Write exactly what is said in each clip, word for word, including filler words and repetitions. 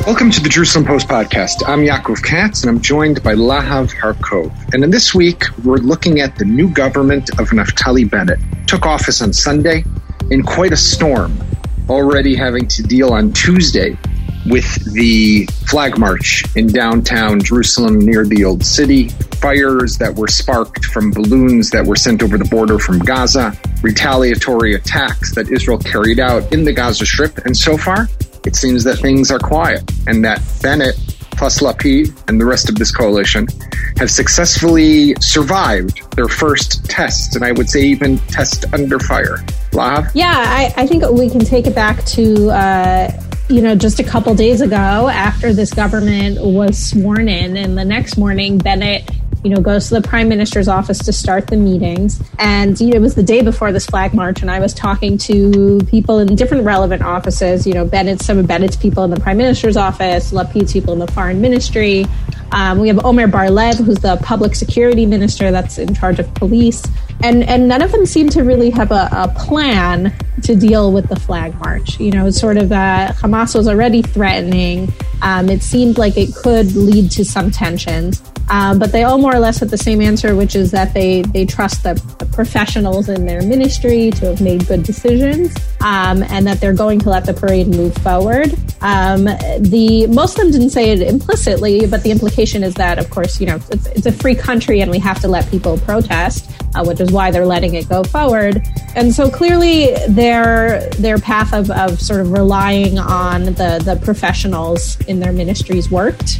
Welcome to the Jerusalem Post podcast. I'm Yaakov Katz, and I'm joined by Lahav Harkov. And in this week, we're looking at the new government of Naftali Bennett. Took office on Sunday in quite a storm, already having to deal on Tuesday with the flag march in downtown Jerusalem near the Old City, fires that were sparked from balloons that were sent over the border from Gaza, retaliatory attacks that Israel carried out in the Gaza Strip, and so far, it seems that things are quiet and that Bennett plus Lapid and the rest of this coalition have successfully survived their first test, and I would say even test under fire. Lahav? Yeah, I, I think we can take it back to, uh, you know, just a couple days ago after this government was sworn in, and the next morning, Bennett you know, goes to the prime minister's office to start the meetings. And, you know, it was the day before this flag march, and I was talking to people in different relevant offices, you know, Bennett, some of Bennett's people in the prime minister's office, Lapid's people in the foreign ministry. Um, we have Omer Bar-Lev, who's the public security minister that's in charge of police. And and none of them seem to really have a, a plan to deal with the flag march. You know, it's sort of, uh, Hamas was already threatening. Um, it seemed like it could lead to some tensions. Um, but they all more or less had the same answer, which is that they, they trust the, the professionals in their ministry to have made good decisions, um, and that they're going to let the parade move forward. Um, the most of them didn't say it implicitly, but the implication is that, of course, you know, it's, it's a free country and we have to let people protest, uh, which is why they're letting it go forward. And so clearly their their path of, of sort of relying on the, the professionals in their ministries worked.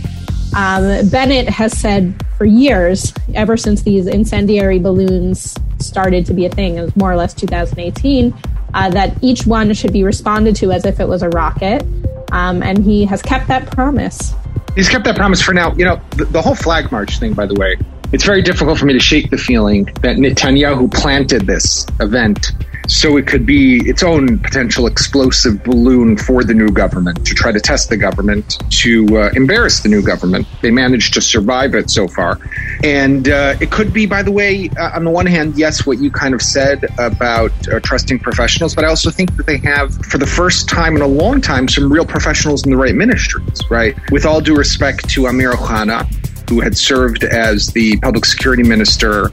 Um, Bennett has said for years, ever since these incendiary balloons started to be a thing, it was more or less two thousand eighteen, uh, that each one should be responded to as if it was a rocket. Um, and he has kept that promise. He's kept that promise for now. You know, the, the whole flag march thing, by the way, it's very difficult for me to shake the feeling that Netanyahu planted this event so it could be its own potential explosive balloon for the new government, to try to test the government, to uh, embarrass the new government. They managed to survive it so far. And uh, it could be, by the way, uh, on the one hand, yes, what you kind of said about uh, trusting professionals, but I also think that they have, for the first time in a long time, some real professionals in the right ministries, right? With all due respect to Amir Ohana, who had served as the public security minister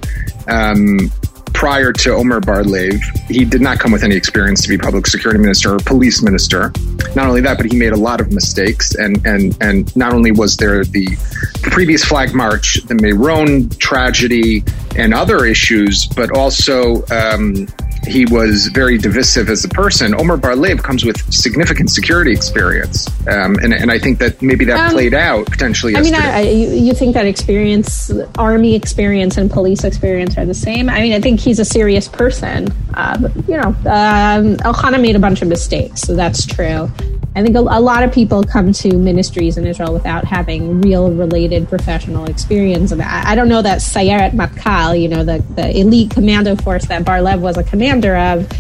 um, prior to Omer Bar-Lev. He did not come with any experience to be public security minister or police minister. Not only that, but he made a lot of mistakes. And and and not only was there the previous flag march, the Meron tragedy, and other issues, but also um, he was very divisive as a person. Omer Bar-Lev comes with significant security experience. Um, and, and I think that maybe that um, played out potentially yesterday. I mean, I, I, you, you think that experience, army experience and police experience are the same? I mean, I think he's a serious person. Uh, but, you know, um, Ohana made a bunch of mistakes, so that's true. I think a, a lot of people come to ministries in Israel without having real related professional experience. And I, I don't know that Sayeret Matkal, you know, the, the elite commando force that Bar-Lev was a commander of,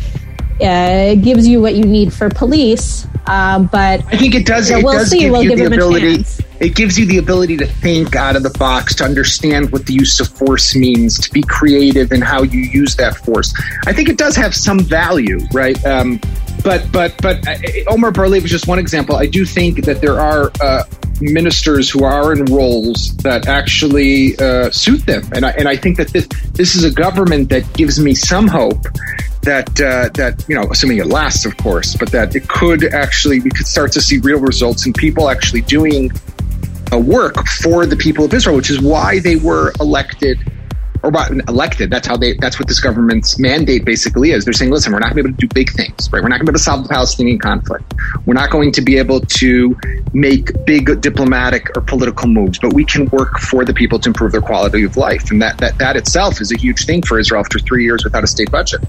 uh, gives you what you need for police. Um, but I think it does. You know, it we'll does see. give We'll you give the him ability. a chance. It gives you the ability to think out of the box, to understand what the use of force means, to be creative in how you use that force. I think it does have some value, right? Um, but but but uh, Omer Bar-Lev is just one example. I do think that there are uh, ministers who are in roles that actually uh, suit them, and I, and I think that this this is a government that gives me some hope that uh, that you know, assuming it lasts, of course, but that it could actually, we could start to see real results and people actually doing a work for the people of Israel, which is why they were elected. Or elected. That's how they. That's what this government's mandate basically is. They're saying, "Listen, we're not going to be able to do big things, right? We're not going to be able to solve the Palestinian conflict. We're not going to be able to make big diplomatic or political moves, but we can work for the people to improve their quality of life." And that that that itself is a huge thing for Israel after three years without a state budget.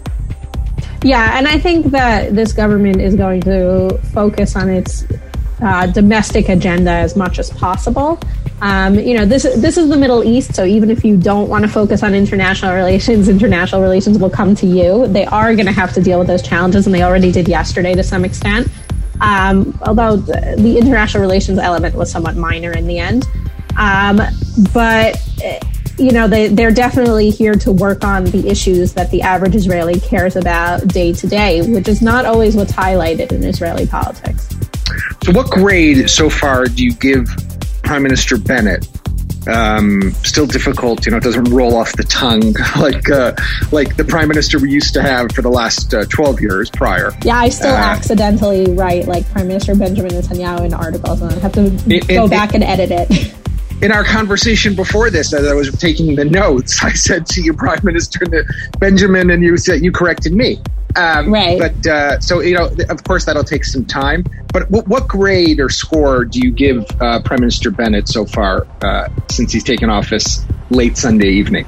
Yeah, and I think that this government is going to focus on its uh, domestic agenda as much as possible. Um, you know, this this is the Middle East, so even if you don't want to focus on international relations, international relations will come to you. They are going to have to deal with those challenges, and they already did yesterday to some extent. Um, although the, the international relations element was somewhat minor in the end. Um, but, you know, they, they're definitely here to work on the issues that the average Israeli cares about day to day, which is not always what's highlighted in Israeli politics. So what grade so far do you give Prime Minister Bennett? Um, still difficult, you know, it doesn't roll off the tongue like uh, like the Prime Minister we used to have for the last uh, twelve years prior. Yeah, I still uh, accidentally write like Prime Minister Benjamin Netanyahu in articles, and I have to it, go it, back it, and edit it. In our conversation before this, as I was taking the notes, I said to you, Prime Minister Benjamin, and you said you corrected me. Um, right. But uh, so, you know, of course, that'll take some time. But what, what grade or score do you give uh, Prime Minister Bennett so far uh, since he's taken office late Sunday evening?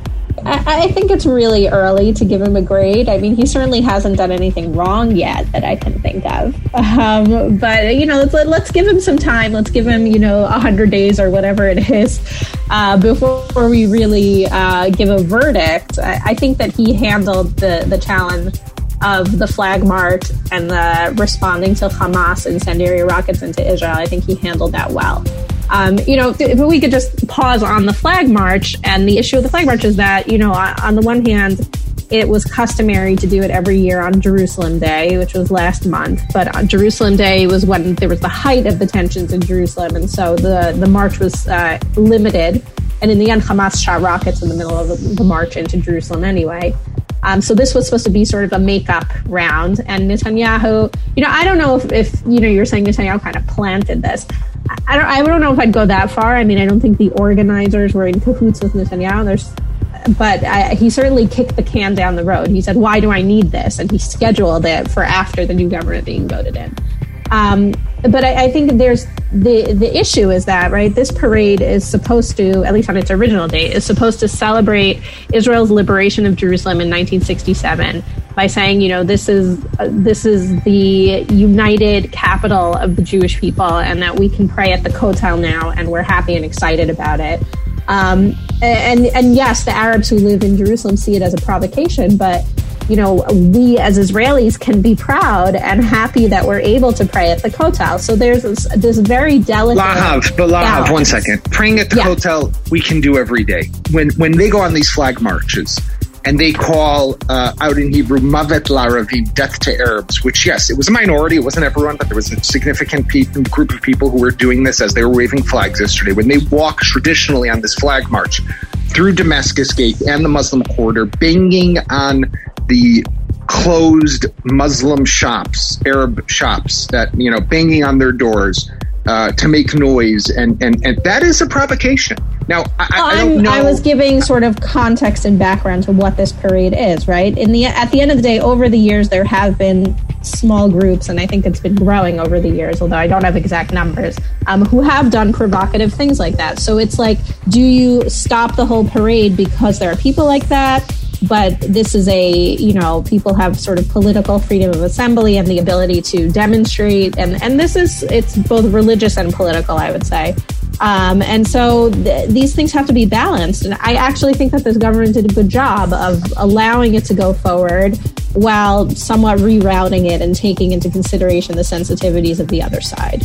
I, I think it's really early to give him a grade. I mean, he certainly hasn't done anything wrong yet that I can think of. Um, but, you know, let's, let's give him some time. Let's give him, you know, one hundred days or whatever it is uh, before we really uh, give a verdict. I, I think that he handled the, the challenge of the flag march and the responding to Hamas incendiary rockets into Israel. I think he handled that well. Um, you know, if we could just pause on the flag march, and the issue of the flag march is that, you know, on the one hand, it was customary to do it every year on Jerusalem Day, which was last month. But on Jerusalem Day was when there was the height of the tensions in Jerusalem. And so the, the march was uh, limited. And in the end, Hamas shot rockets in the middle of the, the march into Jerusalem anyway. Um, so this was supposed to be sort of a makeup round. And Netanyahu, you know, I don't know if, if you know, you're saying Netanyahu kind of planted this. I don't, I don't know if I'd go that far. I mean, I don't think the organizers were in cahoots with Netanyahu. There's, but I, he certainly kicked the can down the road. He said, why do I need this? And he scheduled it for after the new government being voted in. Um, but I, I think there's the the issue is that, right, this parade is supposed to, at least on its original date, is supposed to celebrate Israel's liberation of Jerusalem in nineteen sixty-seven by saying, you know, this is uh, this is the united capital of the Jewish people, and that we can pray at the Kotel now, and we're happy and excited about it. Um, and and yes, the Arabs who live in Jerusalem see it as a provocation, but you know, we as Israelis can be proud and happy that we're able to pray at the Kotel. So there's this, this very delicate Lahav, but Lahav, balance. One second. Praying at the yeah. Kotel, we can do every day. When when they go on these flag marches and they call uh, out in Hebrew, Mavet La'Aravim, death to Arabs, which, yes, it was a minority. It wasn't everyone, but there was a significant pe- group of people who were doing this as they were waving flags yesterday. When they walk traditionally on this flag march through Damascus Gate and the Muslim quarter, banging on the closed Muslim shops, Arab shops that, you know, banging on their doors uh, to make noise. And, and, and that is a provocation. Now, I, well, I don't know. I was giving sort of context and background to what this parade is, right? In the At the end of the day, over the years, there have been small groups, and I think it's been growing over the years, although I don't have exact numbers, um, who have done provocative things like that. So it's like, do you stop the whole parade because there are people like that? But this is a, you know, people have sort of political freedom of assembly and the ability to demonstrate. And, and this is, it's both religious and political, I would say. Um, and so th- these things have to be balanced. And I actually think that this government did a good job of allowing it to go forward while somewhat rerouting it and taking into consideration the sensitivities of the other side.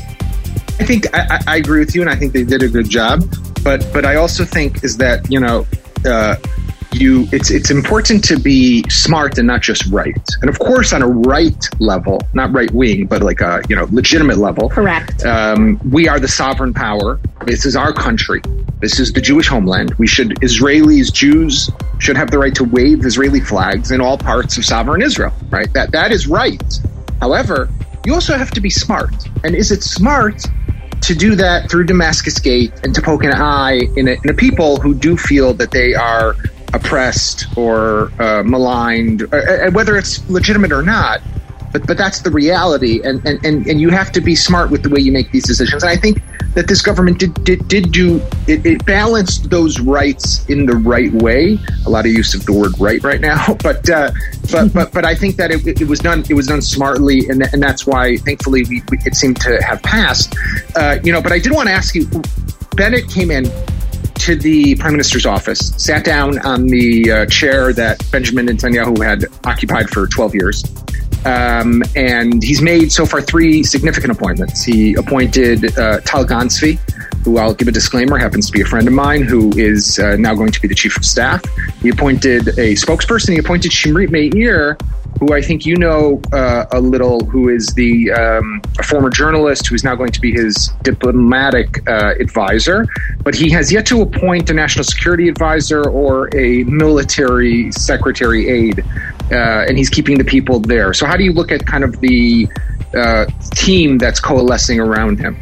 I think I, I agree with you, and I think they did a good job. But but I also think is that, you know, uh, You, it's it's important to be smart and not just right. And of course, on a right level, not right wing, but like a, you know, legitimate level. Correct. Um, we are the sovereign power. This is our country. This is the Jewish homeland. We should, Israelis, Jews should have the right to wave Israeli flags in all parts of sovereign Israel, right? That that is right. However, you also have to be smart. And is it smart to do that through Damascus Gate and to poke an eye in a, in a people who do feel that they are oppressed or uh, maligned, uh, whether it's legitimate or not, but but that's the reality, and, and, and, and you have to be smart with the way you make these decisions. And I think that this government did did, did do, it, it balanced those rights in the right way. A lot of use of the word right right now, but uh, but but but I think that it, it was done it was done smartly, and and that's why thankfully we, we it seemed to have passed. Uh, you know, but I did want to ask you, Bennett came in to the Prime Minister's office, sat down on the uh, chair that Benjamin Netanyahu had occupied for twelve years. Um, and he's made so far three significant appointments. He appointed uh, Tal Gansvi, who I'll give a disclaimer, happens to be a friend of mine, who is uh, now going to be the chief of staff. He appointed a spokesperson. He appointed Shimrit Meir, who I think you know uh, a little, who is the um, a former journalist who is now going to be his diplomatic uh, advisor, but he has yet to appoint a national security advisor or a military secretary aide, uh, and he's keeping the people there. So how do you look at kind of the uh, team that's coalescing around him?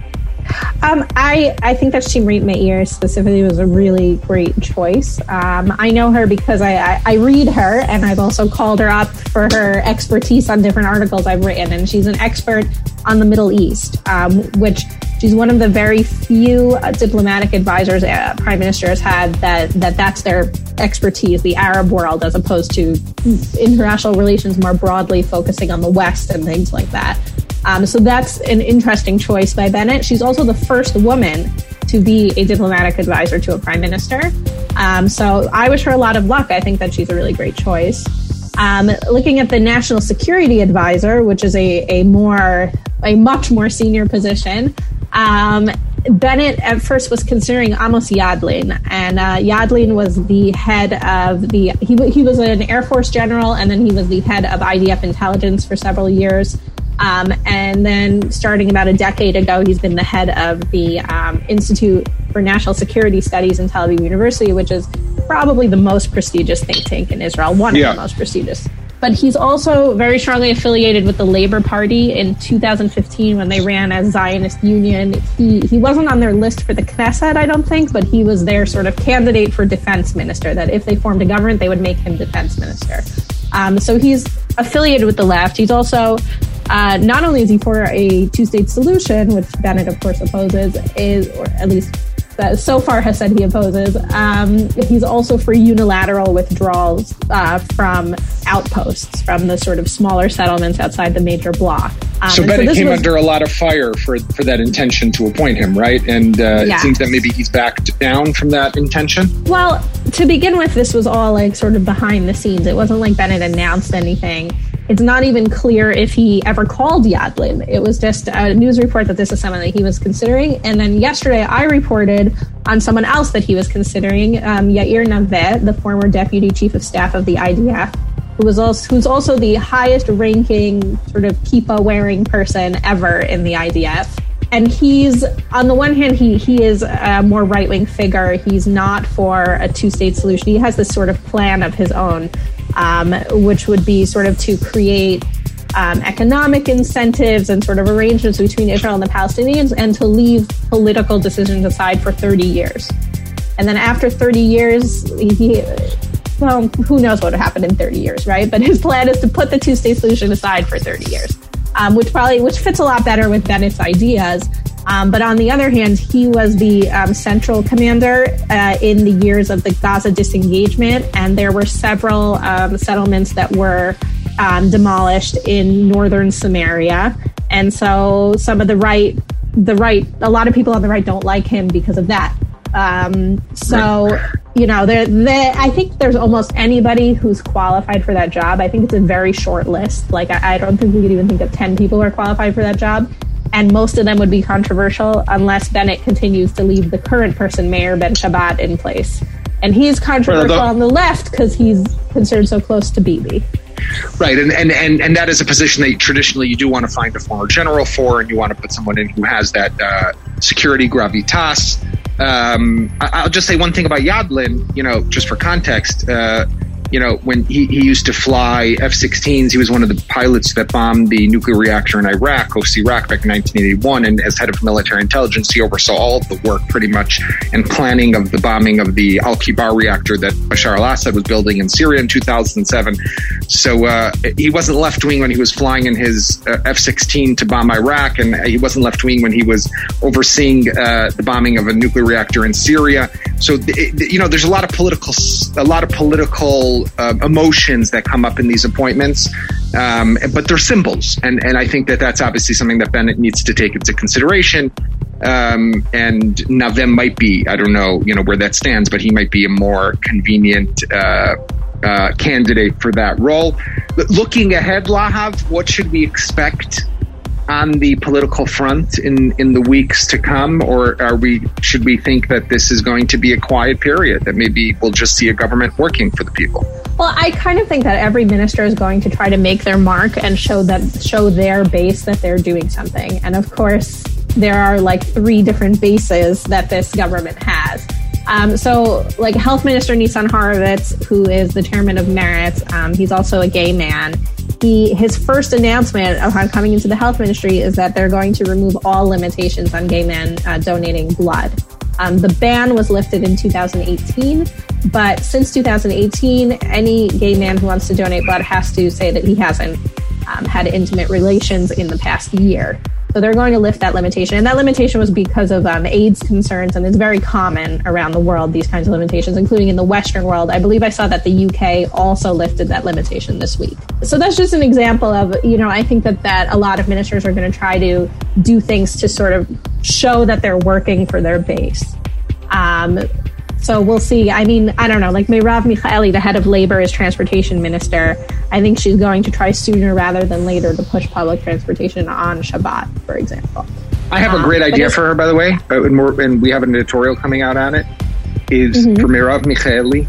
Um, I, I think that Shimrit Meir specifically was a really great choice. Um, I know her because I, I, I read her, and I've also called her up for her expertise on different articles I've written. And she's an expert on the Middle East, um, which she's one of the very few uh, diplomatic advisors uh, Prime Minister has had that, that that's their expertise, the Arab world, as opposed to international relations more broadly, focusing on the West and things like that. Um, so that's an interesting choice by Bennett. She's also the first woman to be a diplomatic advisor to a prime minister. Um, so I wish her a lot of luck. I think that she's a really great choice. Um, looking at the national security advisor, which is a, a more, a much more senior position, um, Bennett at first was considering Amos Yadlin, and uh, Yadlin was the head of the, he, he was an Air Force general, and then he was the head of I D F intelligence for several years. Um, and then starting about a decade ago, he's been the head of the um, Institute for National Security Studies in Tel Aviv University, which is probably the most prestigious think tank in Israel, one yeah. of the most prestigious. But he's also very strongly affiliated with the Labour Party. In two thousand fifteen, when they ran as Zionist Union, he, he wasn't on their list for the Knesset, I don't think, but he was their sort of candidate for defense minister, that if they formed a government, they would make him defense minister. Um, so he's affiliated with the left. He's also, uh, not only is he for a two-state solution, which Bennett, of course, opposes, is, or at least uh, so far has said he opposes, um, he's also for unilateral withdrawals uh, from outposts, from the sort of smaller settlements outside the major bloc. Um, so Bennett so came was, under a lot of fire for, for that intention to appoint him, right? And uh, yeah. it seems that maybe he's backed down from that intention? Well, to begin with, this was all like sort of behind the scenes. It wasn't like Bennett announced anything. It's not even clear if he ever called Yadlin. It was just a news report that this is someone that he was considering. And then yesterday I reported on someone else that he was considering, um, Yair Naveh, the former deputy chief of staff of the I D F, who was also, who's also the highest ranking sort of kippah-wearing person ever in the I D F. And he's, on the one hand, he, he is a more right-wing figure. He's not for a two-state solution. He has this sort of plan of his own, um, which would be sort of to create um, economic incentives and sort of arrangements between Israel and the Palestinians, and to leave political decisions aside for thirty years. And then after thirty years, he... well, who knows what would happen in thirty years, right? But his plan is to put the two-state solution aside for thirty years, um, which probably which fits a lot better with Bennett's ideas. Um, but on the other hand, he was the um, central commander uh, in the years of the Gaza disengagement, and there were several um, settlements that were um, demolished in northern Samaria. And so some of the right, the right, a lot of people on the right don't like him because of that. Um, so, you know, there, there, I think there's almost anybody who's qualified for that job. I think it's a very short list. Like, I, I don't think we could even think of ten people who are qualified for that job. And most of them would be controversial unless Bennett continues to leave the current person, Meir Ben Shabbat, in place. And he's controversial on the left because he's considered so close to Bibi. Right, and, and, and, and that is a position that traditionally you do want to find a former general for, and you want to put someone in who has that uh, security gravitas. Um, I, I'll just say one thing about Yadlin, you know, just for context. Uh, you know, when he, he used to fly F sixteens, he was one of the pilots that bombed the nuclear reactor in Iraq, Coast Iraq, back in nineteen eighty-one. And as head of military intelligence, he oversaw all of the work pretty much and planning of the bombing of the Al-Kibar reactor that Bashar al-Assad was building in Syria in two thousand seven. So uh, he wasn't left-wing when he was flying in his uh, F sixteen to bomb Iraq, and he wasn't left-wing when he was overseeing uh, the bombing of a nuclear reactor in Syria. So, it, you know, there's a lot of political, a lot of political uh, emotions that come up in these appointments, um, but they're symbols, and and I think that that's obviously something that Bennett needs to take into consideration. Um, and Naveh might be, I don't know, you know, where that stands, but he might be a more convenient uh, uh, candidate for that role. But looking ahead, Lahav, what should we expect on the political front in, in the weeks to come? Or are we should we think that this is going to be a quiet period, that maybe we'll just see a government working for the people? Well, I kind of think that every minister is going to try to make their mark and show that show their base that they're doing something. And of course, there are like three different bases that this government has. Um, so, like Health Minister Nissan Horowitz, who is the chairman of Meretz, um, he's also a gay man. He his first announcement upon coming into the health ministry is that they're going to remove all limitations on gay men uh, donating blood. Um, the ban was lifted in two thousand eighteen, but since two thousand eighteen, any gay man who wants to donate blood has to say that he hasn't um, had intimate relations in the past year. So they're going to lift that limitation. And that limitation was because of um, AIDS concerns, and it's very common around the world, these kinds of limitations, including in the Western world. I believe I saw that the U K also lifted that limitation this week. So that's just an example of, you know, I think that, that a lot of ministers are going to try to do things to sort of show that they're working for their base. Um, so we'll see. I mean, I don't know, like Merav Michaeli, the head of labor, is transportation minister. I think she's going to try sooner rather than later to push public transportation on Shabbat, for example. I have um, a great idea for her, by the way, and, more, and we have an editorial coming out on it, is mm-hmm. for Merav Michaeli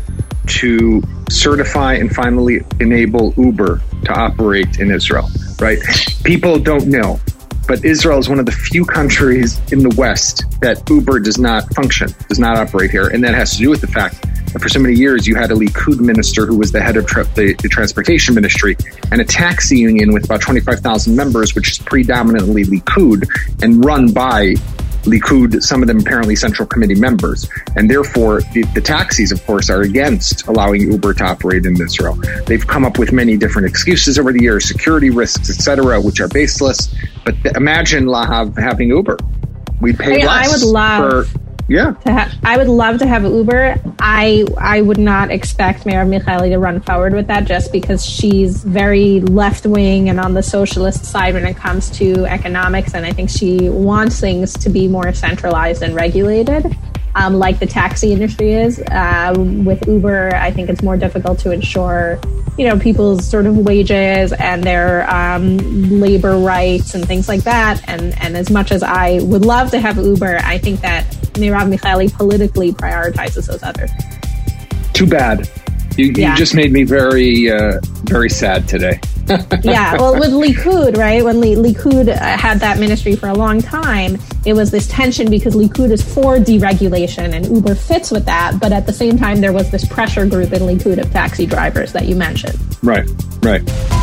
to certify and finally enable Uber to operate in Israel, right? People don't know, but Israel is one of the few countries in the West that Uber does not function, does not operate here. And that has to do with the fact that for so many years you had a Likud minister who was the head of tra- the, the transportation ministry, and a taxi union with about twenty-five thousand members, which is predominantly Likud and run by Likud, some of them apparently Central Committee members. And therefore, the, the taxis, of course, are against allowing Uber to operate in Israel. They've come up with many different excuses over the years, security risks, et cetera, which are baseless. But th- imagine Lahav having Uber. We'd pay I mean, less. I would love... For, Yeah, to ha- I would love to have Uber. I I would not expect Merav Michaeli to run forward with that, just because she's very left wing and on the socialist side when it comes to economics, and I think she wants things to be more centralized and regulated, um, like the taxi industry is. Uh, with Uber, I think it's more difficult to ensure, you know, people's sort of wages and their um, labor rights and things like that. And and as much as I would love to have Uber, I think that Merav Michaeli politically prioritizes those other things. Too bad. You, yeah. you just made me very, uh, very sad today. Yeah, well, with Likud, right? When Likud uh, had that ministry for a long time, it was this tension because Likud is for deregulation and Uber fits with that. But at the same time, there was this pressure group in Likud of taxi drivers that you mentioned. Right, right.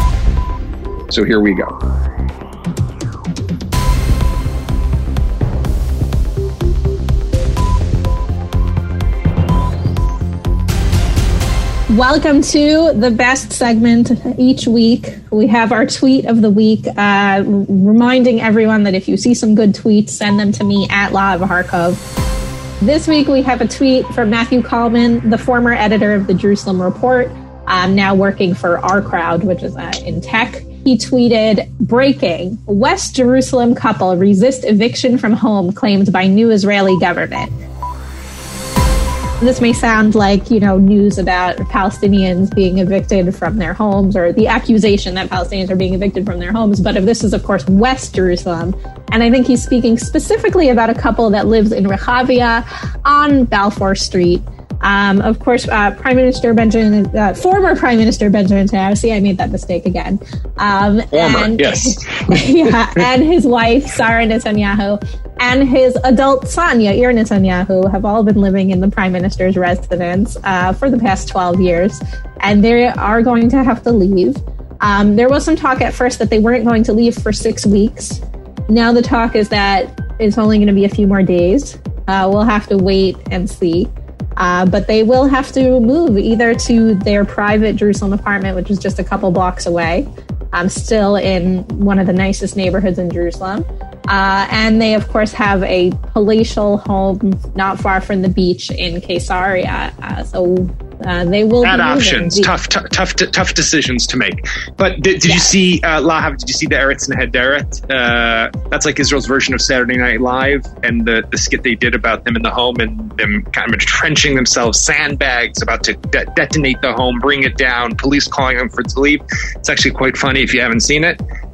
So here we go. Welcome to the best segment each week. We have our tweet of the week, uh, reminding everyone that if you see some good tweets, send them to me at Lahav Harkov. This week we have a tweet from Matthew Kalman, the former editor of the Jerusalem Report, um, now working for Our Crowd, which is uh, in tech. He tweeted, breaking, West Jerusalem couple resist eviction from home claimed by new Israeli government. This may sound like, you know, news about Palestinians being evicted from their homes, or the accusation that Palestinians are being evicted from their homes. But if this is, of course, West Jerusalem. And I think he's speaking specifically about a couple that lives in Rehavia on Balfour Street. Um, of course, uh, Prime Minister Benjamin, uh, former Prime Minister Benjamin Netanyahu, see, I made that mistake again. Um, former, and, yes. Yeah, and his wife, Sarah Netanyahu, and his adult son, Yair Netanyahu, have all been living in the Prime Minister's residence uh, for the past twelve years, and they are going to have to leave. Um, there was some talk at first that they weren't going to leave for six weeks. Now the talk is that it's only going to be a few more days. Uh, we'll have to wait and see. Uh, but they will have to move either to their private Jerusalem apartment, which is just a couple blocks away, um, still in one of the nicest neighborhoods in Jerusalem. Uh, and they, of course, have a palatial home not far from the beach in Caesarea. Uh, so uh, they will bad be options, tough, tough, tough, tough decisions to make. But did, did yeah. you see uh, Lahav? Did you see the Eretz Nehederet? Uh, that's like Israel's version of Saturday Night Live, and the, the skit they did about them in the home and them kind of entrenching themselves, sandbags about to de- detonate the home, bring it down, police calling them for to leave. It's actually quite funny if you haven't seen it.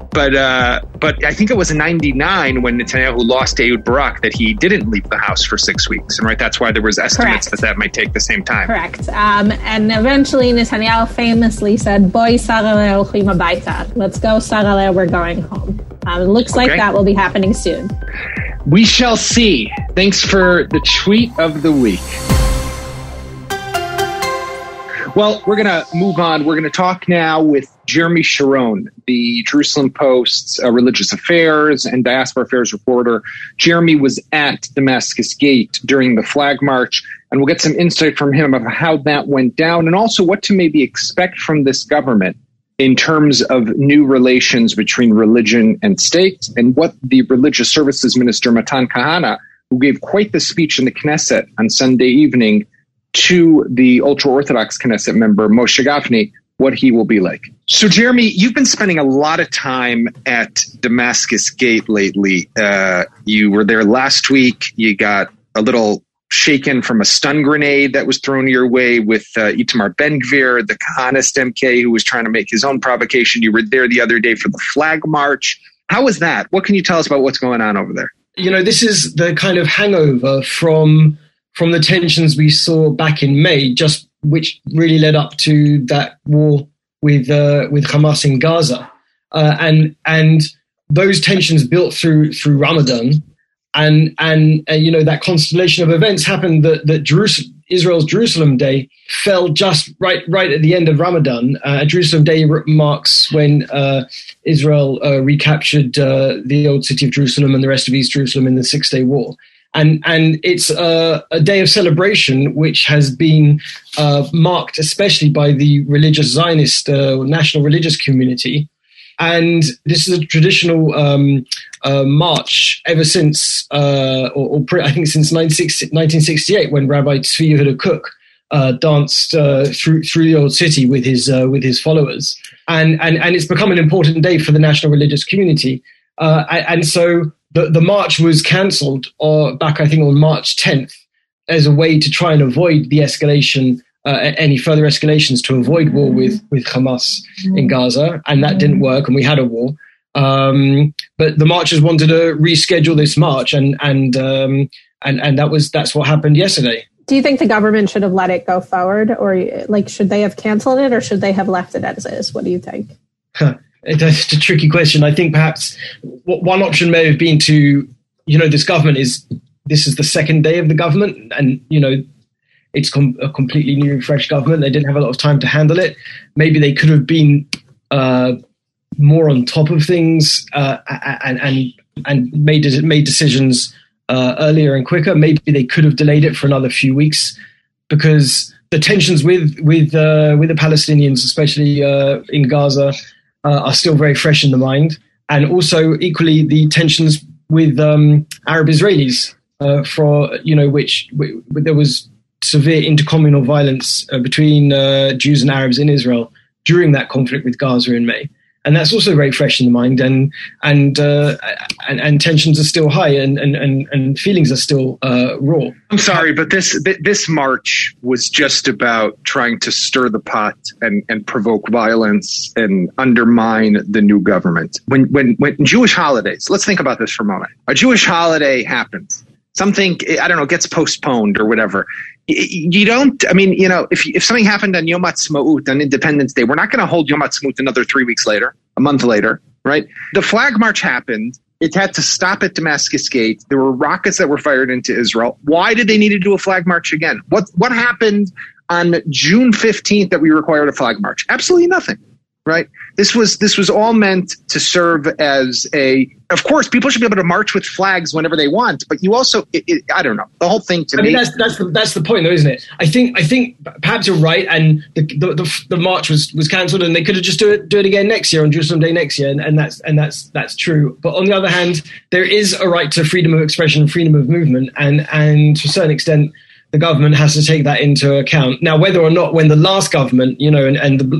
But uh, but I think it was in ninety-nine when Netanyahu lost to Ehud Barak that he didn't leave the house for six weeks. And right, that's why there was estimates Correct. that that might take the same time. Correct. Um, and eventually Netanyahu famously said, Boi Sarale olchim habayta. Let's go, Sarale, we're going home. Um, it looks okay. like that will be happening soon. We shall see. Thanks for the tweet of the week. Well, we're going to move on. We're going to talk now with Jeremy Sharon, the Jerusalem Post's uh, religious affairs and diaspora affairs reporter. Jeremy was at Damascus Gate during the flag march, and we'll get some insight from him about how that went down and also what to maybe expect from this government in terms of new relations between religion and state, and what the religious services minister, Matan Kahana, who gave quite the speech in the Knesset on Sunday evening to the ultra-Orthodox Knesset member, Moshe Gafni, what he will be like. So, Jeremy, you've been spending a lot of time at Damascus Gate lately. Uh, you were there last week. You got a little shaken from a stun grenade that was thrown your way with uh, Itamar Ben-Gvir, the Kahanist M K, who was trying to make his own provocation. You were there the other day for the flag march. How was that? What can you tell us about what's going on over there? You know, this is the kind of hangover from... from the tensions we saw back in May, just which really led up to that war with uh, with Hamas in Gaza, uh, and and those tensions built through through Ramadan, and and uh, you know that constellation of events happened that that Jerusalem, Israel's Jerusalem Day fell just right right at the end of Ramadan. Uh, Jerusalem Day marks when uh, Israel uh, recaptured uh, the old city of Jerusalem and the rest of East Jerusalem in the Six Day War. And and it's a, a day of celebration which has been uh, marked especially by the religious Zionist uh, national religious community. And this is a traditional um, uh, march ever since, uh, or, or pre- I think since nineteen sixty-eight, when Rabbi Tzvi Yehuda Kook uh, danced uh, through through the old city with his uh, with his followers. And and and it's become an important day for the national religious community. Uh, and, and so. The, the march was cancelled uh, back, I think, on March tenth as a way to try and avoid the escalation, uh, any further escalations, to avoid war with, with Hamas in Gaza. And that didn't work, and we had a war. Um, but the marchers wanted to reschedule this march, and and um, and and that was that's what happened yesterday. Do you think the government should have let it go forward, or like should they have cancelled it, or should they have left it as is? What do you think? It's a tricky question. I think perhaps one option may have been to, you know, this government is, this is the second day of the government, and, you know, it's com- a completely new, fresh government. They didn't have a lot of time to handle it. Maybe they could have been uh, more on top of things uh, and and and made made decisions uh, earlier and quicker. Maybe they could have delayed it for another few weeks, because the tensions with with uh, with the Palestinians, especially uh, in Gaza, Uh, are still very fresh in the mind, and also equally the tensions with um, Arab Israelis, uh, for you know, which w- there was severe intercommunal violence uh, between uh, Jews and Arabs in Israel during that conflict with Gaza in May, and that's also very fresh in the mind, and and uh, and, and tensions are still high, and and and, and feelings are still uh, raw. I'm sorry, but this this march was just about trying to stir the pot and, and provoke violence and undermine the new government. When when when Jewish holidays, let's think about this for a moment. A Jewish holiday happens. Something, I don't know, gets postponed or whatever. You don't, I mean, you know, if if something happened on Yom Ha'atzmaut, on Independence Day, we're not going to hold Yom Ha'atzmaut another three weeks later, a month later, right? The flag march happened. It had to stop at Damascus Gate. There were rockets that were fired into Israel. Why did they need to do a flag march again? What what happened on June fifteenth that we required a flag march? Absolutely nothing, right? This was this was all meant to serve as a, of course, people should be able to march with flags whenever they want, but you also, it, it, I don't know, the whole thing to I me. mean, that's that's the, that's the point, though, isn't it? I think I think perhaps you're right, and the the, the, the march was, was cancelled, and they could have just do it do it again next year on Jerusalem Day next year, and, and that's and that's that's true. But on the other hand, there is a right to freedom of expression, freedom of movement, and and to a certain extent, the government has to take that into account. Now, whether or not when the last government, you know, and, and the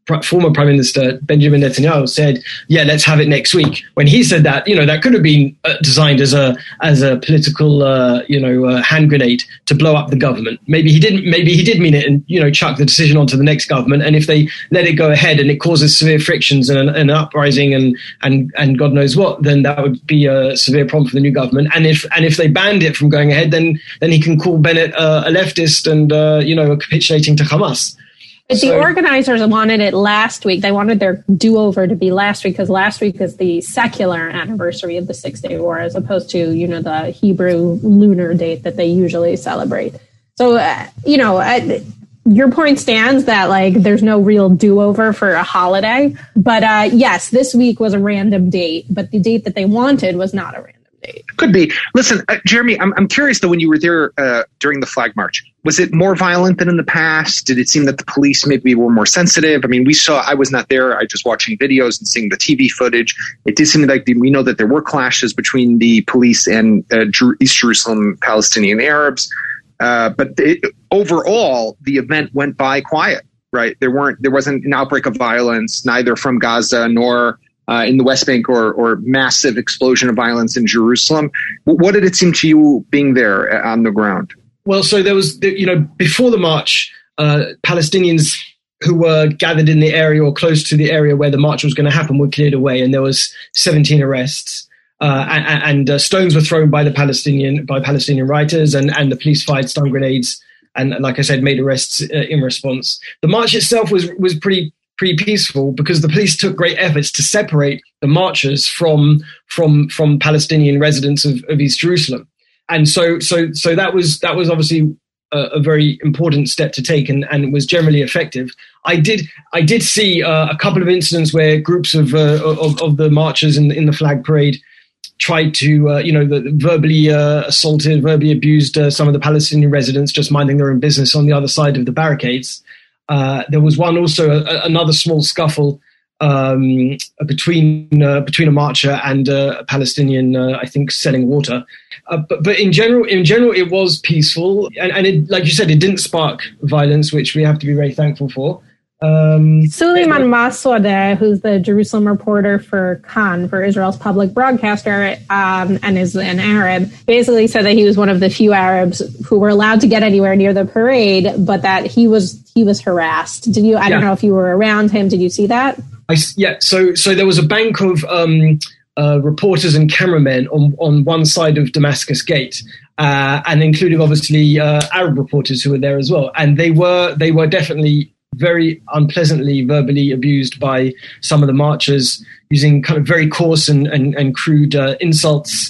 former Prime Minister Benjamin Netanyahu said, yeah, let's have it next week. When he said that, you know, that could have been uh, designed as a as a political, uh, you know, uh, hand grenade to blow up the government. Maybe he didn't. Maybe he did mean it, and you know, chuck the decision onto the next government. And if they let it go ahead and it causes severe frictions and an, an uprising and and and God knows what, then that would be a severe problem for the new government. And if and if they banned it from going ahead, then then he can call Bennett uh, a leftist and uh, you know, capitulating to Hamas. But So- the organizers wanted it last week. They wanted their do-over to be last week because last week is the secular anniversary of the Six-Day War as opposed to, you know, the Hebrew lunar date that they usually celebrate. So, uh, you know, uh, your point stands that, like, there's no real do-over for a holiday. But, uh, yes, this week was a random date, but the date that they wanted was not a random date. Could be. Listen, uh, Jeremy, I'm, I'm curious, though, when you were there uh, during the flag march, was it more violent than in the past? Did it seem that the police maybe were more sensitive? I mean, we saw, I was not there. I just watching videos and seeing the T V footage. It did seem like the, we know that there were clashes between the police and uh, Jer- East Jerusalem Palestinian Arabs. Uh, but it, overall, the event went by quiet, right? There weren't, there wasn't an outbreak of violence, neither from Gaza nor Uh, in the West Bank or, or massive explosion of violence in Jerusalem. What did it seem to you being there on the ground? Well, so there was, you know, before the march, uh, Palestinians who were gathered in the area or close to the area where the march was going to happen were cleared away, and there was seventeen arrests. Uh, and and uh, stones were thrown by the Palestinian by Palestinian writers, and, and the police fired stun grenades, and like I said, made arrests uh, in response. The march itself was was pretty. pretty peaceful because the police took great efforts to separate the marchers from from from Palestinian residents of, of East Jerusalem, and so so so that was that was obviously a, a very important step to take, and, and was generally effective. I did I did see uh, a couple of incidents where groups of uh, of, of the marchers in, in the flag parade tried to uh, you know the, verbally uh, assaulted, verbally abused uh, some of the Palestinian residents just minding their own business on the other side of the barricades. Uh, there was one also, a, another small scuffle um, between uh, between a marcher and uh, a Palestinian, uh, I think, selling water. Uh, but, but in general, in general, it was peaceful, and, and it, like you said, it didn't spark violence, which we have to be very thankful for. Um, Suleiman Massoudeh, who's the Jerusalem reporter for Khan, for Israel's public broadcaster, um, and is an Arab, basically said that he was one of the few Arabs who were allowed to get anywhere near the parade, but that he was he was harassed. Did you? I yeah. don't know if you were around him. Did you see that? I, yeah. So so there was a bank of um, uh, reporters and cameramen on on one side of Damascus Gate. Uh, and including obviously uh, Arab reporters who were there as well, and they were they were definitely very unpleasantly verbally abused by some of the marchers, using kind of very coarse and, and, and crude uh, insults,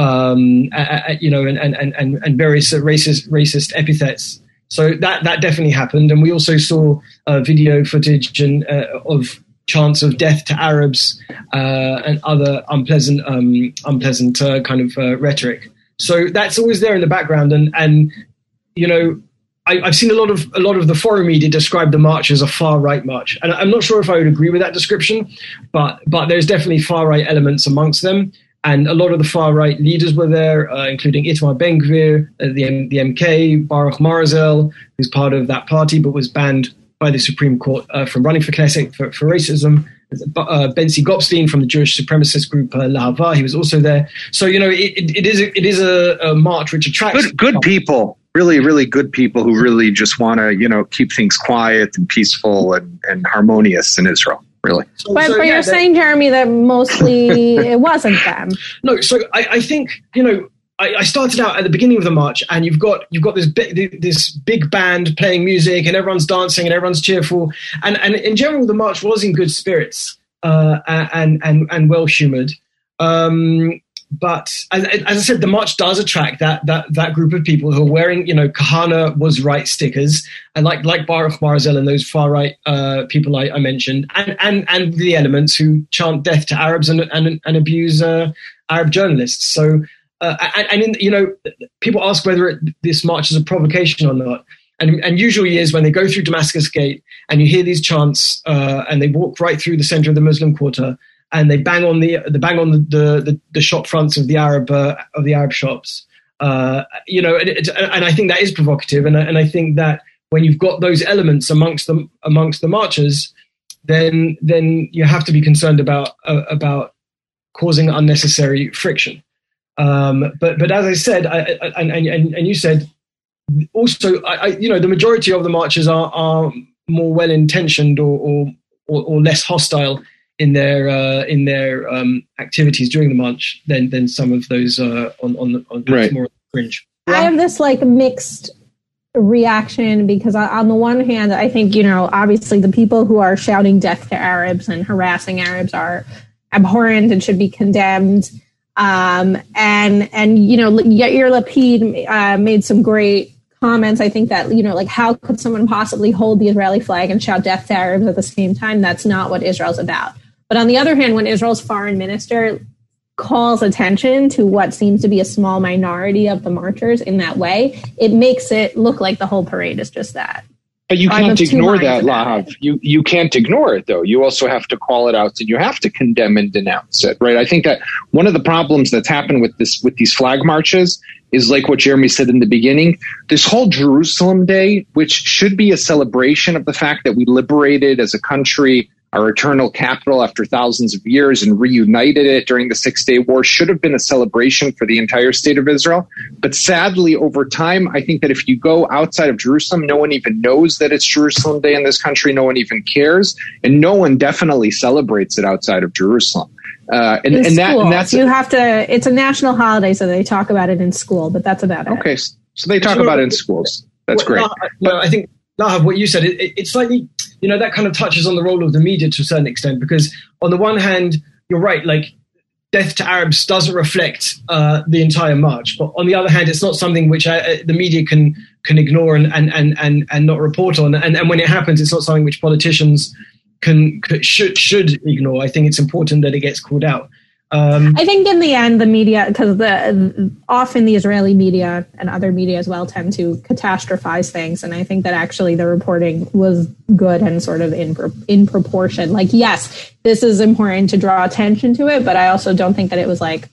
um, uh, you know, and, and, and, and various racist racist epithets. So that, that definitely happened. And we also saw uh, video footage and, uh, of chants of death to Arabs uh, and other unpleasant um, unpleasant uh, kind of uh, rhetoric. So that's always there in the background. And, and you know, I've seen a lot of a lot of the foreign media describe the march as a far right march, and I'm not sure if I would agree with that description, but but there's definitely far right elements amongst them, and a lot of the far right leaders were there, uh, including Itamar Ben-Gvir, uh, the the M K, Baruch Marzel, who's part of that party but was banned by the Supreme Court uh, from running for Knesset for, for racism. Uh, Benzi Gopstein from the Jewish supremacist group uh, Lahava, he was also there. So you know, it, it, it is a, it is a, a march which attracts good good people. Really, really good people who really just want to, you know, keep things quiet and peaceful and, and harmonious in Israel, really. So, but, so, but yeah, you're saying, Jeremy, that mostly it wasn't them. No, so I, I think, you know, I, I started out at the beginning of the march, and you've got you've got this big, this big band playing music, and everyone's dancing, and everyone's cheerful, and and in general, the march was in good spirits uh, and and and well humoured. Um, But as, as I said, the march does attract that that that group of people who are wearing, you know, Kahana was right stickers, and like like Baruch Marzel and those far right uh, people I, I mentioned, and, and and the elements who chant death to Arabs and and, and abuse uh, Arab journalists. So uh, and, and in, you know, people ask whether it, this march is a provocation or not. And, and usually is when they go through Damascus Gate and you hear these chants uh, and they walk right through the center of the Muslim Quarter. And they bang on the they bang on the the, the, the shop fronts of the Arab uh, of the Arab shops, uh, you know, and, it, and I think that is provocative, and and I think that when you've got those elements amongst them amongst the marchers, then then you have to be concerned about uh, about causing unnecessary friction. Um, but but as I said, I, I, and, and and you said also, I, I, you know, the majority of the marches are are more well intentioned or, or or or less hostile in their uh, in their um, activities during the march than than some of those uh, on on the on right. more fringe. I have this like mixed reaction because on the one hand, I think, you know, obviously the people who are shouting death to Arabs and harassing Arabs are abhorrent and should be condemned. Um, and, and, you know, Yair Lapid uh, made some great comments. I think that, you know, like, how could someone possibly hold the Israeli flag and shout death to Arabs at the same time? That's not what Israel's about. But on the other hand, when Israel's foreign minister calls attention to what seems to be a small minority of the marchers in that way, it makes it look like the whole parade is just that. But you can't ignore that, Lahav. You you can't ignore it, though. You also have to call it out, and you have to condemn and denounce it, right? I think that one of the problems that's happened with this with these flag marches is like what Jeremy said in the beginning. This whole Jerusalem Day, which should be a celebration of the fact that we liberated as a country our eternal capital after thousands of years and reunited it during the Six-Day War, should have been a celebration for the entire state of Israel. But sadly, over time, I think that if you go outside of Jerusalem, no one even knows that it's Jerusalem Day in this country. No one even cares. And no one definitely celebrates it outside of Jerusalem. Uh, and, and, that, and that's... You have to... It's a national holiday, so they talk about it in school, but that's about it. Okay, so they talk sure. about it in schools. That's well, great. No, no, I think, Lahav, what you said, it, it, it's slightly... You know, that kind of touches on the role of the media to a certain extent, because on the one hand, you're right, like, death to Arabs doesn't reflect uh, the entire march. But on the other hand, it's not something which uh, the media can can ignore and and, and, and, and not report on. And, and when it happens, it's not something which politicians can, can should should ignore. I think it's important that it gets called out. Um, I think in the end, the media, because the often the Israeli media and other media as well tend to catastrophize things, and I think that actually the reporting was good and sort of in in proportion. Like, yes, this is important to draw attention to it, but I also don't think that it was like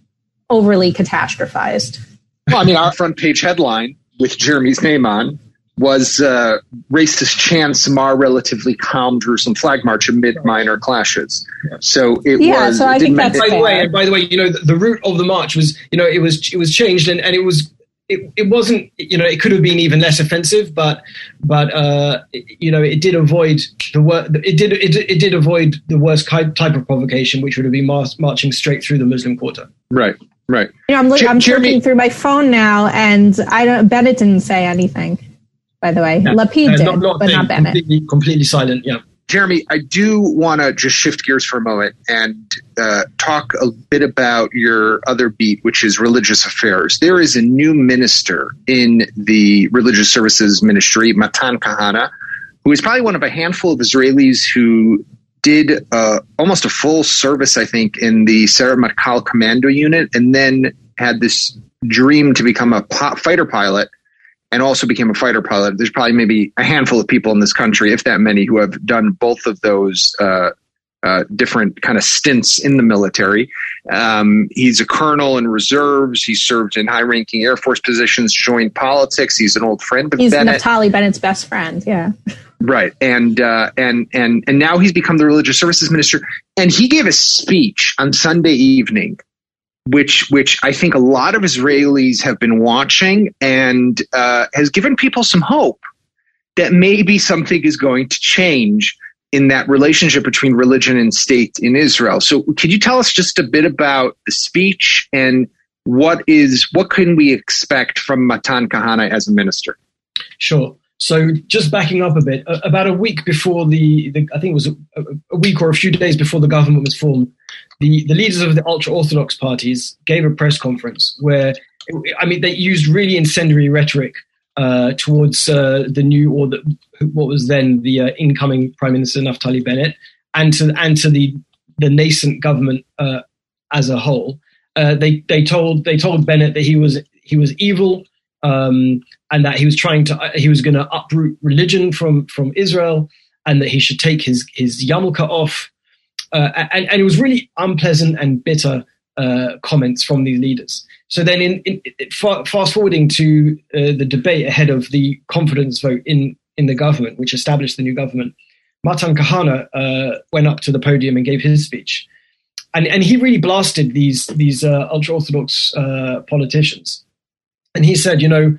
overly catastrophized. Well, I mean, our front page headline with Jeremy's name on was uh, racist chants mar relatively calm Jerusalem flag march amid minor clashes. So it yeah, was. So I think that's by fair. the way, by the way, you know, the, the route of the march was, you know, it was it was changed, and, and it was it, it wasn't, you know, it could have been even less offensive, but but uh, it, you know, it did avoid the wor- it did it, it did avoid the worst type of provocation, which would have been mar- marching straight through the Muslim quarter. Right. Right. You know, I'm, look, J- I'm Jeremy- looking through my phone now, and I don't. Bennett didn't say anything. By the way, yeah. Lapid did, uh, not, not but not Bennett. Completely, completely silent, yeah. Jeremy, I do want to just shift gears for a moment and uh, talk a bit about your other beat, which is religious affairs. There is a new minister in the religious services ministry, Matan Kahana, who is probably one of a handful of Israelis who did uh, almost a full service, I think, in the Sayeret Matkal commando unit, and then had this dream to become a po- fighter pilot, and also became a fighter pilot. There's probably maybe a handful of people in this country, if that many, who have done both of those uh, uh, different kind of stints in the military. Um, he's a colonel in reserves. He served in high-ranking Air Force positions, joined politics. He's an old friend of he's Bennett. He's Naftali Bennett's best friend, yeah. Right. And, uh, and, and, and now he's become the religious services minister. And he gave a speech on Sunday evening, which which I think a lot of Israelis have been watching, and uh, has given people some hope that maybe something is going to change in that relationship between religion and state in Israel. So could you tell us just a bit about the speech and what is what can we expect from Matan Kahana as a minister? Sure. So just backing up a bit, uh, about a week before the, the I think it was a, a week or a few days before the government was formed, the, the leaders of the ultra-Orthodox parties gave a press conference where, I mean, they used really incendiary rhetoric uh, towards uh, the new, or the, what was then the uh, incoming Prime Minister Naftali Bennett, and to and to the the nascent government uh, as a whole. Uh, they they told they told Bennett that he was he was evil. Um, and that he was trying to, he was going to uproot religion from, from Israel, and that he should take his, his yarmulke off. Uh, and, and it was really unpleasant and bitter uh, comments from these leaders. So then in, in, in fast forwarding to uh, the debate ahead of the confidence vote in, in the government, which established the new government, Matan Kahana uh, went up to the podium and gave his speech, and and he really blasted these these uh, ultra orthodox uh, politicians, and he said, you know,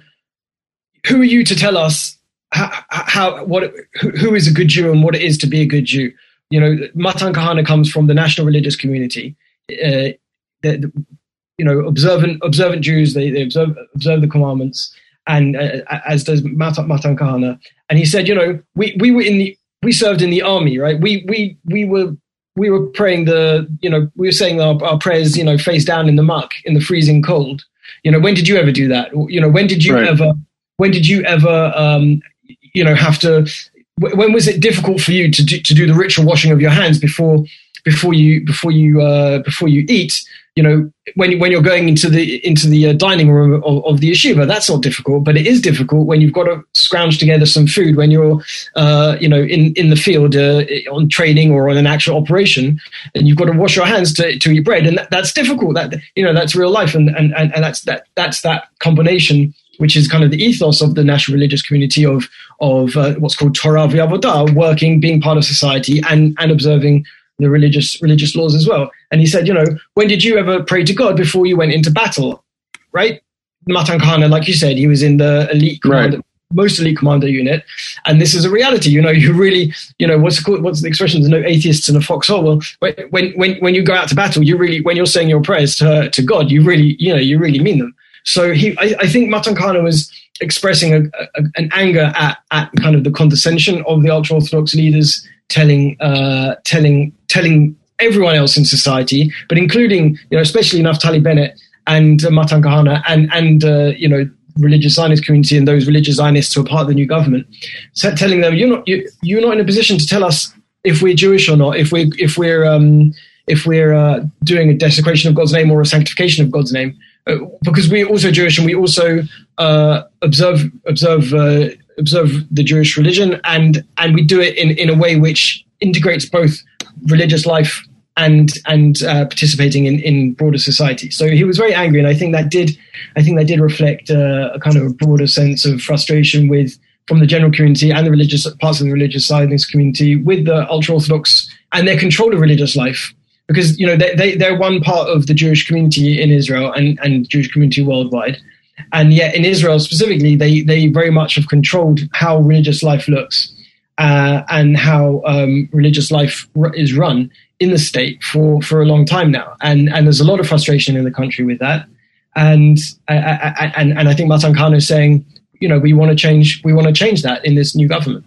who are you to tell us how, how what who, who is a good Jew and what it is to be a good Jew? You know, Matan Kahana comes from the national religious community. Uh, the, the, you know, observant observant Jews. They, they observe observe the commandments, and uh, as does Matan, Matan Kahana. And he said, you know, we, we were in the we served in the army, right? We we we were we were praying the you know we were saying our, our prayers, you know, face down in the muck in the freezing cold. You know, when did you ever do that? You know, when did you right. ever when did you ever um, you know have to? When was it difficult for you to do, to do the ritual washing of your hands before before you before you uh, before you eat? You know, when you, when you're going into the into the uh, dining room of, of the yeshiva, that's not difficult. But it is difficult when you've got to scrounge together some food when you're uh, you know in, in the field uh, on training or on an actual operation, and you've got to wash your hands to, to eat bread, and that, that's difficult. That you know that's real life, and and, and that's that that's that combination, which is kind of the ethos of the national religious community of of uh, what's called Torah v'Avodah, working, being part of society, and and observing the religious religious laws as well. And he said, you know, when did you ever pray to God before you went into battle? Right? Matan Kahana, like you said, he was in the elite commander, right. most elite commander unit, and this is a reality. You know, you really, you know, what's called, what's the expression? There's no atheists in a foxhole. Well, when when when you go out to battle, you really, when you're saying your prayers to to God, you really, you know, you really mean them. So he, I, I think Matan Kahana was expressing a, a, an anger at, at kind of the condescension of the ultra orthodox leaders, telling, uh, telling, telling everyone else in society, but including, you know, especially Naftali Bennett and uh, Matan Kahana and and uh, you know, religious Zionist community and those religious Zionists who are part of the new government, so telling them you're not you, you're not in a position to tell us if we're Jewish or not, if we if we're um, if we're uh, doing a desecration of God's name or a sanctification of God's name. Uh, because we're also Jewish and we also uh, observe observe uh, observe the Jewish religion, and and we do it in, in a way which integrates both religious life and and uh, participating in, in broader society. So he was very angry, and I think that did I think that did reflect uh, a kind of a broader sense of frustration with from the general community and the religious parts of the religious Zionist community with the ultra Orthodox and their control of religious life. Because, you know, they, they, they're one part of the Jewish community in Israel and, and Jewish community worldwide. And yet in Israel specifically, they, they very much have controlled how religious life looks uh, and how um, religious life r- is run in the state for, for a long time now. And, and there's a lot of frustration in the country with that. And, uh, and, and I think Matan Kahana is saying, you know, we want to change, we want to change that in this new government.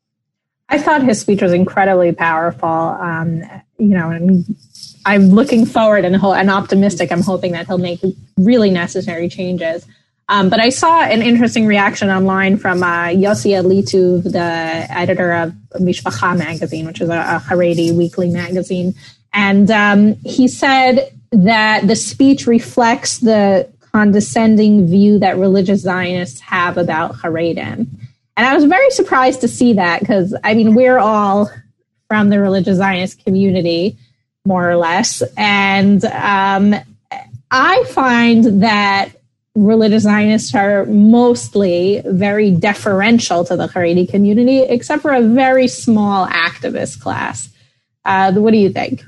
I thought his speech was incredibly powerful. Um, you know, and I'm looking forward and, ho- and optimistic. I'm hoping that he'll make really necessary changes. Um, but I saw an interesting reaction online from uh, Yossi Elituv, the editor of Mishpacha magazine, which is a, a Haredi weekly magazine. And um, he said that the speech reflects the condescending view that religious Zionists have about Haredim. And I was very surprised to see that because, I mean, we're all from the religious Zionist community, more or less. And um, I find that religious Zionists are mostly very deferential to the Haredi community, except for a very small activist class. Uh, what do you think?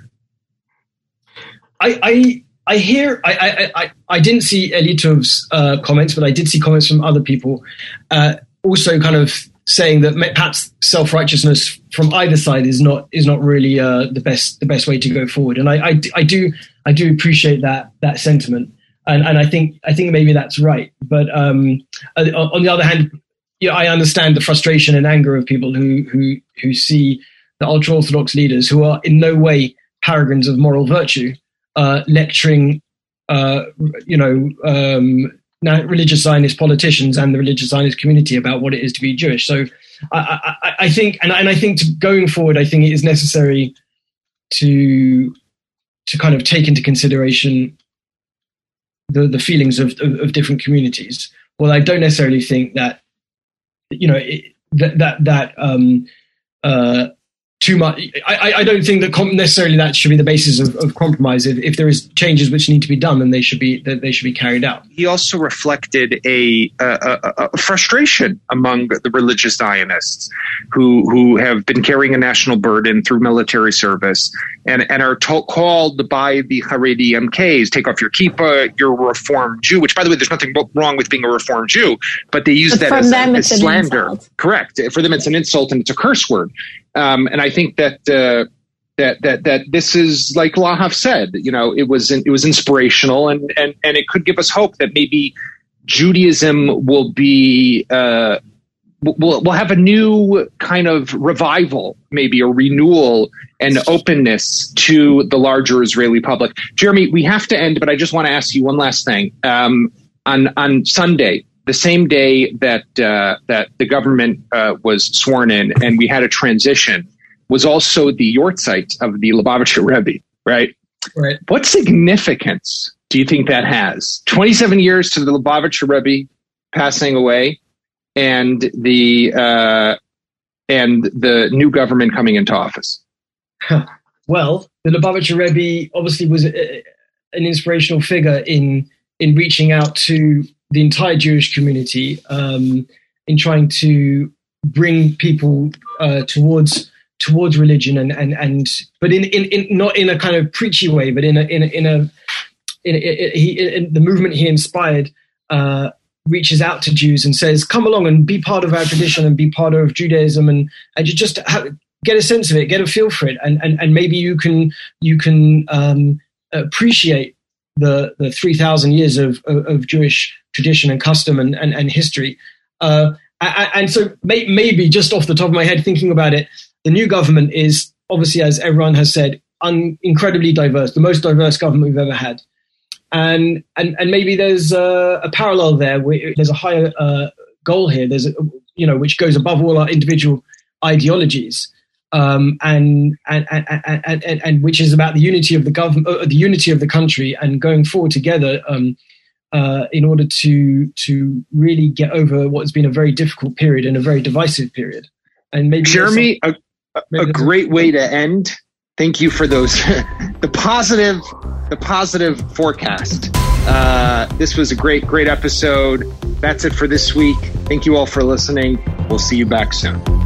I I, I hear, I, I, I, I didn't see Elituv's uh, comments, but I did see comments from other people. Uh, also kind of saying that perhaps self-righteousness from either side is not is not really uh, the best the best way to go forward, and I, I, I do I do appreciate that that sentiment, and and I think I think maybe that's right. But um, on the other hand, yeah, I understand the frustration and anger of people who who who see the ultra Orthodox leaders who are in no way paragons of moral virtue uh, lecturing, uh, you know. Um, Now, religious Zionist politicians and the religious Zionist community about what it is to be Jewish. So I, I, I think, and, and I think to going forward, I think it is necessary to to kind of take into consideration the, the feelings of, of, of different communities. Well, I don't necessarily think that, you know, it, that that that um, uh, too much. I, I don't think that com- necessarily that should be the basis of, of compromise. If, if there is changes which need to be done, then they should be that they should be carried out. He also reflected a, a, a, a frustration among the religious Zionists who who have been carrying a national burden through military service and, and are to- called by the Haredi M Ks, take off your kippah, you're a reformed Jew, which, by the way, there's nothing wrong with being a reformed Jew, but they use but that as, them, as slander. Insult. Correct. For them, it's an insult and it's a curse word. Um, and I think that uh, that that that this is, like Lahav said, you know, it was it was inspirational, and and and it could give us hope that maybe Judaism will be uh, will will have a new kind of revival, maybe a renewal and openness to the larger Israeli public. Jeremy, we have to end, but I just want to ask you one last thing. Um, on on Sunday, the same day that uh, that the government uh, was sworn in and we had a transition, was also the yortzeit of the Lubavitcher Rebbe, right? Right. What significance do you think that has? twenty-seven years to the Lubavitcher Rebbe passing away, and the uh, and the new government coming into office. Well, the Lubavitcher Rebbe obviously was a, an inspirational figure in in reaching out to the entire Jewish community, um, in trying to bring people uh, towards towards religion, and and and but in, in, in not in a kind of preachy way, but in a in a in a, in, a, in, he, in the movement he inspired uh, reaches out to Jews and says, "Come along and be part of our tradition and be part of Judaism, and and you just have, get a sense of it, get a feel for it, and and, and maybe you can you can um, appreciate the the three thousand years of, of of Jewish tradition and custom and, and, and history." Uh, and so may, maybe just off the top of my head, thinking about it, the new government is obviously, as everyone has said, un, incredibly diverse, the most diverse government we've ever had. And and, and maybe there's a, a parallel there. Where there's a higher uh, goal here. There's a, you know, which goes above all our individual ideologies, um, and, and, and, and, and, and which is about the unity of the government, uh, the unity of the country, and going forward together, um, Uh, in order to to really get over what has been a very difficult period and a very divisive period. And maybe Jeremy, a, a, a great way to end. Thank you for those the positive the positive forecast. Uh, this was a great great episode. That's it for this week. Thank you all for listening. We'll see you back soon.